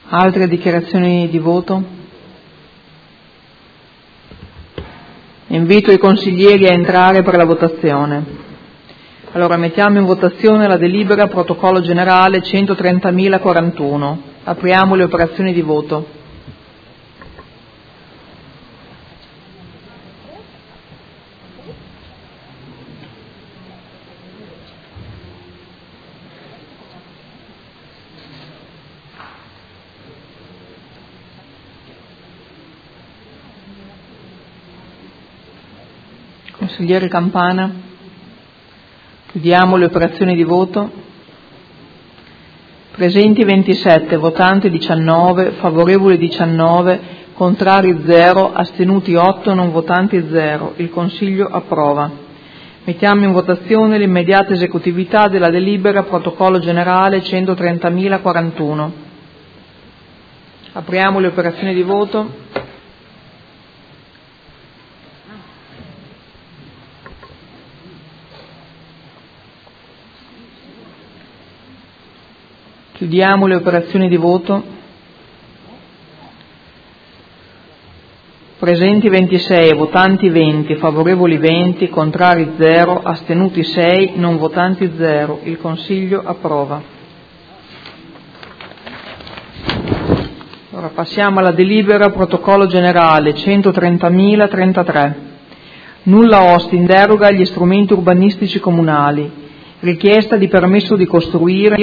Altre dichiarazioni di voto? Invito i consiglieri a entrare per la votazione. Allora mettiamo in votazione la delibera protocollo generale 130.041. Apriamo le operazioni di voto. Consigliere Campana, chiudiamo le operazioni di voto. Presenti 27, votanti 19, favorevoli 19, contrari 0, astenuti 8, non votanti 0. Il Consiglio approva. Mettiamo in votazione l'immediata esecutività della delibera protocollo generale 130.041. Apriamo le operazioni di voto. Chiudiamo le operazioni di voto. Presenti 26, votanti 20, favorevoli 20, contrari 0, astenuti 6, non votanti 0. Il Consiglio approva. Ora passiamo alla delibera protocollo generale 130.033. Nulla osta in deroga agli strumenti urbanistici comunali. Richiesta di permesso di costruire